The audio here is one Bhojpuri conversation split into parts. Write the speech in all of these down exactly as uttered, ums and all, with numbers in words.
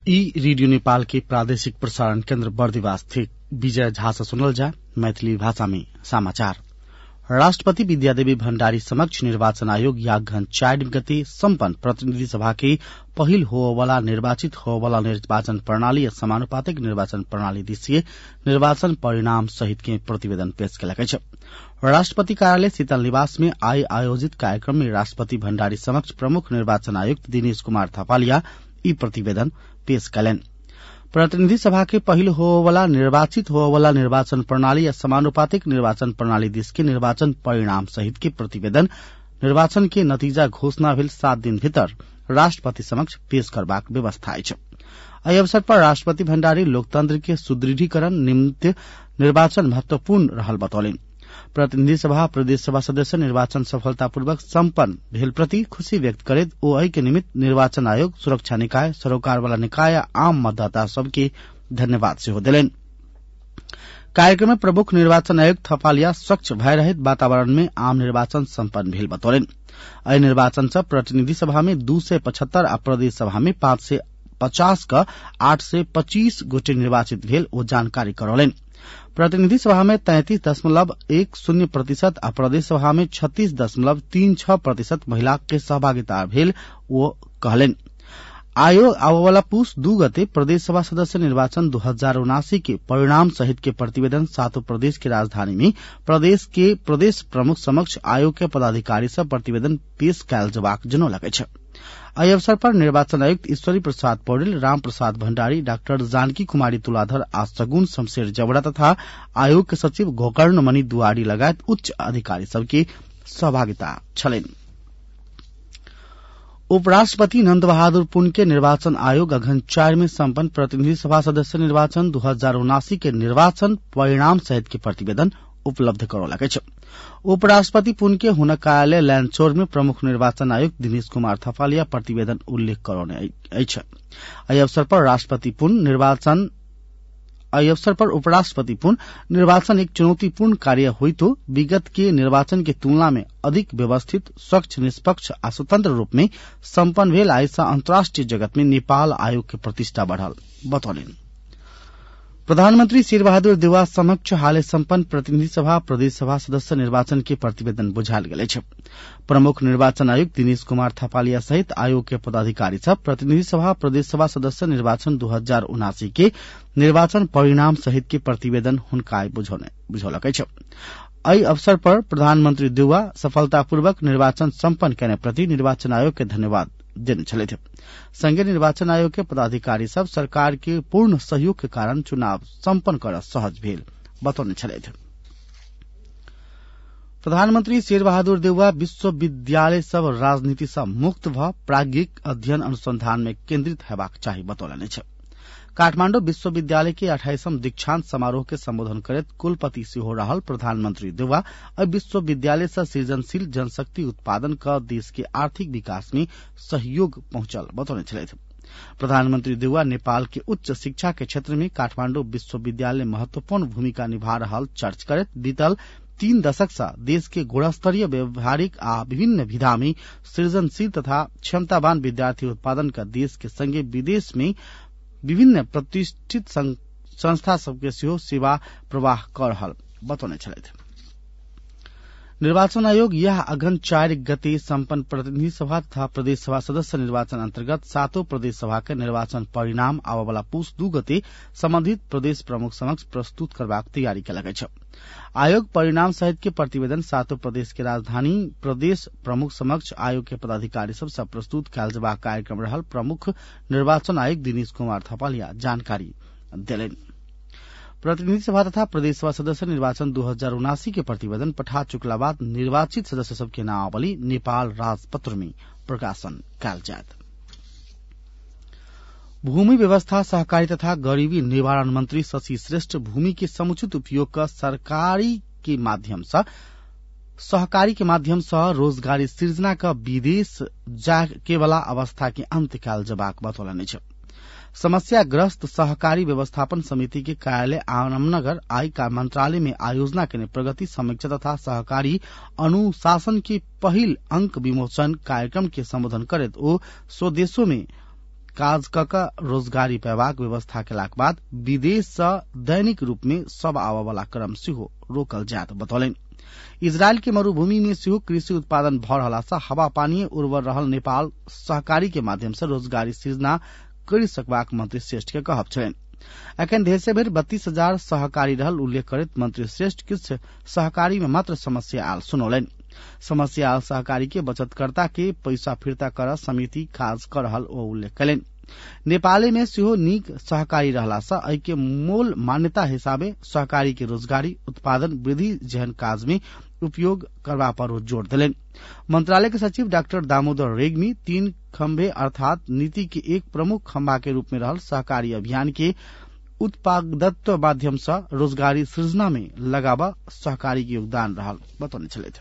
ई रेडियो नेपाल के प्रादेशिक प्रसारण केन्द्र बर्दिवास थे विजय झा से सुनल जा मैथिली भाषा में समाचार। राष्ट्रपति विद्यादेवी भण्डारी समक्ष निर्वाचन आयोग यागघन चार गते सम्पन्न प्रतिनिधि सभा के पहिल होवाला निर्वाचित होवाला निर्वाचन प्रणाली या समानुपातिक निर्वाचन प्रणाली दिशीय निर्वाचन परिणाम सहित के प्रतिवेदन पेश कयलक अछि। राष्ट्रपति कार्यालय शीतल निवास में आई आयोजित कार्यक्रम में राष्ट्रपति भण्डारी समक्ष प्रमुख निर्वाचन आयुक्त दिनेश कुमार थपालिया ई प्रतिवेदन पेश कयलनि। प्रतिनिधि सभा के पहिल होवाला निर्वाचित होवाला निर्वाचन प्रणाली या समानुपातिक निर्वाचन प्रणाली दिश के निर्वाचन परिणाम सहित के प्रतिवेदन निर्वाचन के नतीजा घोषणा भेल सात दिन भीतर राष्ट्रपति समक्ष पेश करबाक व्यवस्था अछि। एहि अवसर पर राष्ट्रपति भण्डारी लोकतंत्र के सुदृढ़ीकरण निमित्त निर्वाचन महत्वपूर्ण रहल बतौलनि। प्रतिनिधि सभा प्रदेश सभा सदस्य निर्वाचन सफलतापूर्वक सम्पन्न भेल प्रति खुशी व्यक्त करैत ओ एहि के निमित्त निर्वाचन आयोग, सुरक्षा निकाय, सरोकार वाला निकाय आ आम मतदाता सबके धन्यवाद सेहो देलनि। कार्यक्रम में प्रमुख निर्वाचन आयुक्त थपालिया स्वच्छ भय रहित वातावरण में आम निर्वाचन सम्पन्न भेल बतौलनि। एहि निर्वाचन से प्रतिनिधि सभा में दू सय पचहत्तर आ प्रदेश सभा में पांच सय पचास क आठ सय पच्चीस गोटे निर्वाचित भेल ओ जानकारी करौलनि। प्रतिनिधि सभा में तैंतीस दशमलव एक शून्य प्रतिशत आ प्रदेश सभा में छत्तीस दशमलव तीन छह प्रतिशत महिला के सहभागिता भेल वो कहलनि। आयोग आवला पुष दू गते प्रदेश सभा सदस्य निर्वाचन दो हजार उनासी के परिणाम सहित के प्रतिवेदन सातों प्रदेश के राजधानी में प्रदेश के प्रदेश प्रमुख समक्ष आयोग के पदाधिकारी सब प्रतिवेदन पेश कयल जबाक जनौलक अछि। एहि अवसर पर निर्वाचन आयुक्त ईश्वरी प्रसाद पौडेल, राम प्रसाद भण्डारी, डाक्टर जानकी कुमारी तुलाधर आ सगुन शमशेर जबड़ा तथा आयोग के सचिव गोकर्ण मणि दुआरी लगायत उच्च अधिकारी सबके सहभागिता छलनि। उपराष्ट्रपति नंद बहादुर पुन के निर्वाचन आयोग अघन चार में सम्पन्न प्रतिनिधि सभा सदस्य निर्वाचन दो हजार उनासी के निर्वाचन परिणाम सहित के प्रतिवेदन उपलब्ध करौलक अछि। उपराष्ट्रपति पुन के हुनक कार्यालय लैंडचोर में प्रमुख निर्वाचन आयुक्त दिनेश कुमार थपालिया प्रतिवेदन उल्लेख करौने अछि। एहि अवसर पर राष्ट्रपति पुन निर्वाचन एहि अवसर पर उपराष्ट्रपति पुन निर्वाचन एक चुनौतीपूर्ण कार्य होइतो विगत के निर्वाचन के तुलना में अधिक व्यवस्थित, स्वच्छ, निष्पक्ष आ स्वतंत्र रूप में सम्पन्न भेल आइसा अंतर्राष्ट्रीय जगत में नेपाल आयोग के प्रतिष्ठा बढ़ल बतौलनि। प्रधानमंत्री शेरबहादुर देउवा समक्ष हालै सम्पन्न प्रतिनिधि सभा प्रदेश सभा सदस्य निर्वाचन के प्रतिवेदन बुझायल गेल अछि। प्रमुख निर्वाचन आयुक्त दिनेश कुमार थपालिया सहित आयोग के पदाधिकारी सब प्रतिनिधि सभा प्रदेश सभा सदस्य निर्वाचन दो हजार उनासी के निर्वाचन परिणाम सहित के प्रतिवेदन हुनका बुझौलक अछि। एहि अवसर पर प्रधानमंत्री देउवा सफलतापूर्वक निर्वाचन सम्पन्न कयने प्रति निर्वाचन आयोग के धन्यवाद देने छलथि। संघीय निर्वाचन आयोग के पदाधिकारी सब सरकार के पूर्ण सहयोग के कारण चुनाव सम्पन्न करब सहज भेल बतौने छलथि। प्रधानमंत्री शेरबहादुर देउवा विश्वविद्यालय सब राजनीति से मुक्त भ प्राज्ञिक अध्ययन अनुसंधान में केन्द्रित हेबाक चाही बतौलनि अछि। काठमांडू विश्वविद्यालय के अठाईसम दीक्षांत समारोह के संबोधन करैत कुलपति सेहो रहल प्रधानमंत्री देउवा अब विश्वविद्यालय से सृजनशील जनशक्ति उत्पादन का देश के आर्थिक विकास में सहयोग पहुंचल बतौने छलथि। प्रधानमंत्री देउवा नेपाल के उच्च शिक्षा के क्षेत्र में काठमांडू विश्वविद्यालय महत्वपूर्ण भूमिका निभा रहल चर्च करैत बीतल तीन दशक से देश के गुणस्तरीय व्यवहारिक आ विभिन्न विधा में सृजनशील तथा क्षमतावान विद्यार्थी उत्पादन का देश के संगे विदेश में विभिन्न प्रतिष्ठित संस्था सबके सेहो सेवा प्रवाह कर रहल बतौने छलथि। निर्वाचन आयोग यह अघन चार गते सम्पन्न प्रतिनिधि सभा तथा प्रदेश सभा सदस्य निर्वाचन अंतर्गत सातों प्रदेश सभा के निर्वाचन परिणाम आबयवला पुष दू गते संबंधित प्रदेश प्रमुख समक्ष प्रस्तुत करबाक तैयारी कयलक अछि। आयोग परिणाम सहित के प्रतिवेदन सातों प्रदेश के राजधानी प्रदेश प्रमुख समक्ष आयोग के पदाधिकारी सब से प्रस्तुत कयल जबाक कार्यक्रम रहल प्रमुख निर्वाचन आयुक्त दिनेश कुमार थपालिया जानकारी देलनि। प्रतिनिधि सभा तथा प्रदेश सभा सदस्य निर्वाचन दो हजार उनासी के प्रतिवेदन पठा चुकला बाद निर्वाचित सदस्य सबके नामावली नेपाल राजपत्र में प्रकाशन कयल जायत। भूमि व्यवस्था, सहकारी तथा गरीबी निवारण मंत्री शशि श्रेष्ठ भूमि के समुचित उपयोग का सरकारी के माध्यम से सहकारी के माध्यम से रोजगारी सृजना का विदेश जाके वाला अवस्था के अंत कयल जबाक बतौलनि अछि। समस्याग्रस्त सहकारी व्यवस्थापन समिति के कार्यालय आनमनगर आई का मंत्रालय में आयोजना के प्रगति समीक्षा तथा सहकारी अनुशासन के पहिल अंक विमोचन कार्यक्रम के संबोधन करत ओ स्वदेशों में काज कक रोजगारी पैबाक व्यवस्था केलाक बाद विदेश सँ दैनिक रूप में सब आवा वाला क्रम सेहो रोकल जात बतौलनि। इजरायल के मरुभूमि में सेहो कृषि उत्पादन भ रहला सँ हवा पानी उर्वर रहल नेपाल सहकारी के माध्यम से रोजगारी सृजना करि सकबाक मंत्री श्रेष्ठ के कहब छलनि। एखन देशे भरि बत्तीस हजार सहकारी रहल उल्लेख करैत मंत्री श्रेष्ठ किछु सहकारी में मात्र समस्या आल सुनौलनि। समस्या आल सहकारी के बचतकर्ता के पैसा फिर्ता कर समिति काज कर रहल ओ उल्लेख कयलनि। नेपाले में सेहो नीक सहकारी रहला सँ एहि के मूल मान्यता हिसाबे सहकारी के रोजगारी उत्पादन वृद्धि जेहन काज में उपयोग करबा पर जोर देलनि। मंत्रालय के सचिव डॉक्टर दामोदर रेग्मी तीन खंभे अर्थात नीति के एक प्रमुख खंभा के रूप में रहल सहकारी अभियान के उत्पादकत्व माध्यम से रोजगारी सृजना में लगावा सहकारी के योगदान रहल बतौने छलथि।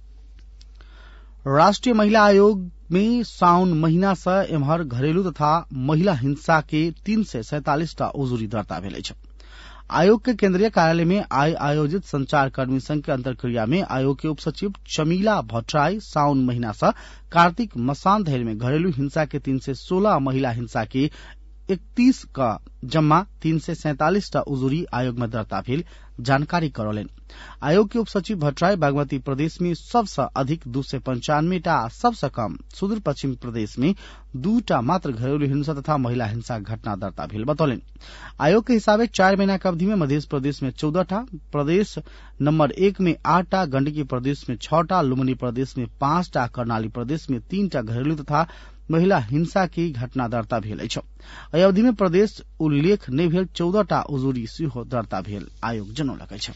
राष्ट्रीय महिला आयोग में साउन महीना से एम्हर घरेलू तथा महिला हिंसा के तीन सय सैंतालीस टा उजुरी दर्ता भेल अछि। आयोग के केंद्रीय कार्यालय में आय आयोजित संचारकर्मी संघ के अंतर्क्रिया में आयोग के उपसचिव चमीला भट्टराई साउन महीना से कार्तिक मसान धरि में घरेलू हिंसा के तीन सय सोलह महिला हिंसा के इकतीस का जम्मा तीन सय सैंतालीस टा उजुरी आयोग में दर्ता भेल जानकारी करौलनि। आयोग के उपसचिव भट्टराई बागमती प्रदेश में सबसे अधिक दू सय पंचानवे टा सबसे कम सुदूर पश्चिम प्रदेश में दू टा मात्र घरेलू हिंसा तथा महिला हिंसा घटना दर्ता भेल बतौलनि। आयोग के हिसाबे चार महीना की अवधि में मध्य प्रदेश में चौदह टा, प्रदेश नंबर एक में आठ टा, गंडकी प्रदेश में छह टा, लुम्बिनी प्रदेश में पांच टा, कर्णाली प्रदेश में तीन टा घरेलू तथा महिला हिंसा की घटना दर्ता भेल अछि। एहि अवधि में प्रदेश उल्लेख नहि भेल चौदह टा उजुरी सेहो दर्ता भेल आयोग जनौलक अछि।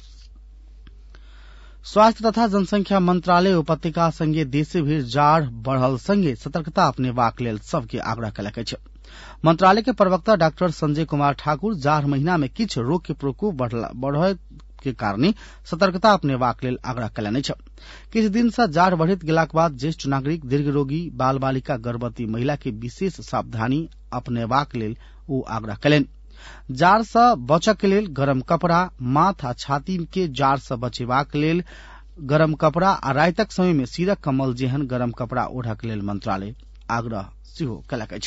स्वास्थ्य तथा जनसंख्या मंत्रालय उपत्यका संगे देशे भरि जाड़ बढ़ल संगे सतर्कता अपनेबाक लेल सबके आग्रह कयलक अछि। मंत्रालय के प्रवक्ता डॉक्टर संजय कुमार ठाकुर जाड़ महीना में किछु रोग के प्रकोप बढ़य के कारणे सतर्कता अपनेबाक लेल आग्रह कयलनि अछि। किछु दिन से जाड़ बढ़ैत गेलाक बाद ज्येष्ठ नागरिक, दीर्घ रोगी, बाल बालिका, गर्भवती महिला के विशेष सावधानी अपनेबाक लेल ओ आग्रह कयलनि। जाड़ से बचय के लेल गरम कपड़ा, माथ आ छाती के जाड़ से बचेबाक लेल गरम कपड़ा आ रातिक समय में सिरक कम्बल जेहन गरम कपड़ा ओढ़क लेल मंत्रालय आग्रह सेहो कयलक अछि।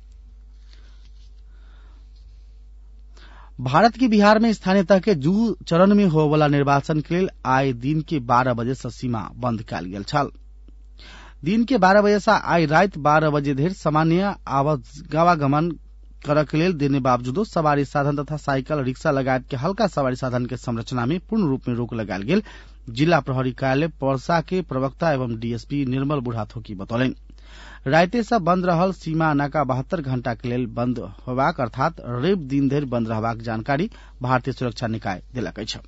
भारत के बिहार में स्थानीय तह के दू चरण में होय वाला निर्वाचन के लेल आइ दिन के बारह बजे से सीमा बंद कयल गेल छल। दिन के बारह बजे से आइ राति बारह बजे धरि सामान्य आवागमन करय के लेल देने बावजूदो सवारी साधन तथा साइकिल, रिक्शा लगायत के हल्का सवारी साधन के संरचना में पूर्ण रूप में रोक लगायल गेल। जिला प्रहरी कार्यालय पर्सा के प्रवक्ता एवं डीएसपी निर्मल बुढ़ाथोकी बतौलनि। राइते से बंद रहल सीमा नाका बहत्तर घंटा के लेल बंद होबाक अर्थात रवि दिन धरि बंद रहबाक जानकारी भारतीय सुरक्षा निकाय देलक अछि।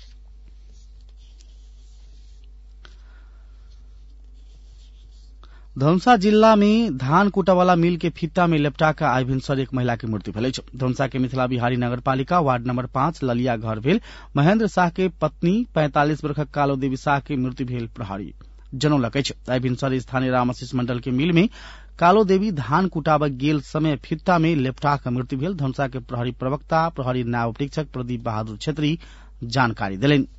धनुषा जिला में धान कुटावाला मिल के फित्ता में लेपटा के आइ भिनसर एक महिला के मृत्यु भेल अछि। धनुषा के मिथिला बिहारी नगर पालिका वार्ड नंबर पांच ललिया घर भेल महेंद्र शाह के पत्नी पैंतालीस वर्षक कालो देवी शाह के मृत्यु भेल प्रहरी जनौलक अछि। आइ भिनसर स्थानीय रामाशीष मंडल के मिल में कालो देवी धान कुटाबय गेल समय फित्ता में लेपटा के मृत्यु भेल। धनुषा के प्रहरी प्रवक्ता प्रहरी नायब अधीक्षक प्रदीप बहादुर छेत्री जानकारी देलनि।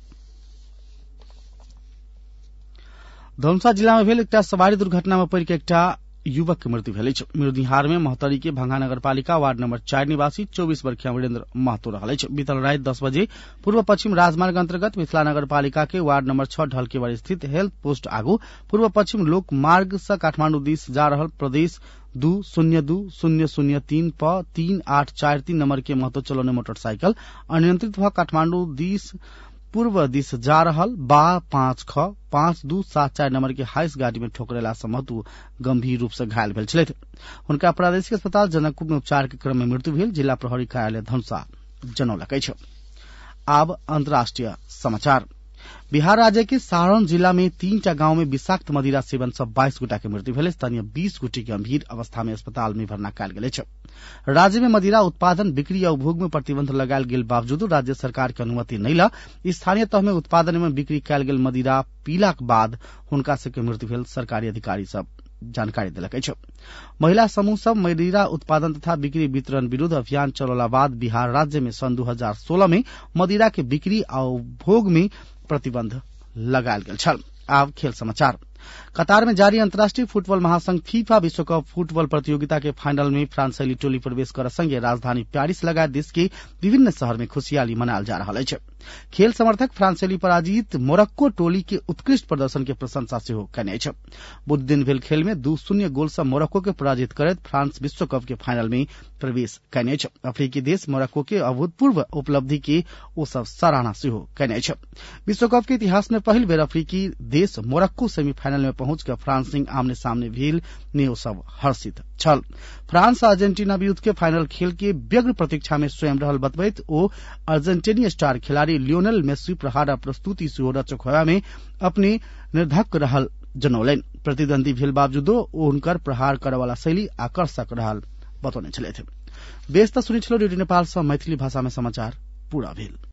धनुषा जिला में भेल एकटा सवारी दुर्घटना में पड़ि के एकटा युवक के मृत्यु भेल अछि। मिर्दिहार में महतरी के भंगा नगर पालिका वार्ड नंबर चार निवासी चौबीस वर्षीय वीरेंद्र महतो रहल अछि। बीतल राति दस बजे पूर्व पश्चिम राजमार्ग अंतर्गत मिथिला नगर पालिका के वार्ड नंबर छह ढलकेवाड़ी स्थित हेल्थ पोस्ट आगू पूर्व पश्चिम लोक मार्ग से काठमांडू दिस जा रहल प्रदेश दू शून्य दू शून्य शून्य तीन प तीन आठ चार तीन नंबर के महतो चलौने मोटरसाइकिल अनियंत्रित भ काठमांडू दिस पूर्व दिस जा रहल बा पांच ख पांच दू सात चार नंबर के हाइस गाड़ी में ठोकरेला से महतो गंभीर रूप से घायल भेल छलथि। हुनका प्रादेशिक अस्पताल जनकपुर में उपचार के क्रम में मृत्यु भेल जिला प्रहरी कार्यालय धनुषा जनौलक अछि। आब अंतर्राष्ट्रीय समाचार। बिहार राज्य के सारण जिला में तीन टा गांव में विषाक्त मदिरा सेवन से बाईस गोटा के मृत्यु भेल। स्थानीय बीस गोटे गंभीर अवस्था में अस्पताल में भर्ना कयल गेल अछि। राज्य में मदिरा उत्पादन, बिक्री या उपभोग में प्रतिबंध लगायल गेल बावजूदो राज्य सरकार के अनुमति नहि ल स्थानीय तह में उत्पादन एवं बिक्री कयल गेल मदिरा पीलाक बाद हुनका सबके मृत्यु भेल सरकारी अधिकारी सब जानकारी देलक अछि। महिला समूह सब मदिरा उत्पादन तथा बिक्री वितरण विरुद्ध अभियान चलौला बाद बिहार राज्य में सन दू हजार सोलह में मदिरा के बिक्री आ उपभोग में प्रतिबंध लगायल गेल छल। आब खेल समाचार। कतार में जारी अंतर्राष्ट्रीय फुटबल महासंघ फीफा विश्वकप फुटबल प्रतियोगिता के फाइनल में फ्रांसैली टोली प्रवेश कर संगे राजधानी पेरिस लगायत देश के विभिन्न शहर में खुशियाली मनायल जा रहा है। खेल समर्थक फ्रांसैली पराजित मोरक्को टोली के उत्कृष्ट प्रदर्शन के प्रशंसा सेहो कयने अछि। बुध दिन भेल खेल में दू शून्य गोल से मोरक्को के पराजित करैत फ्रांस विश्वकप के फाइनल में प्रवेश कयने अछि। अफ्रीकी देश मोरक्को के अभूतपूर्व उपलब्धि के ओ सब सराहना सेहो कयने अछि। विश्वकप के इतिहास में पहिल बेर अफ्रीकी देश मोरक्को सेमीफाइनल में पहुंच के फ्रांस संग आमने सामने भेल ने ओ सब हर्षित छल। फ्रांस अर्जेंटीना विरुद्ध के फाइनल खेल के व्यग्र प्रतीक्षा में स्वयं रहल बतबैत ओ अर्जेंटीनी स्टार खिलाड़ी लियोनेल मेस्सी प्रहार प्रस्तुति सेहो रचक होया में अपने निर्धक रहल जनौलनि। प्रतिद्वंदी भेल बावजूदो उनकर प्रहार करे वाला शैली आकर्षक रहल बतौने छलथि। बेस त सुनि छलो रेडियो नेपाल सँ मैथिली भाषा में समाचार पूरा भेल।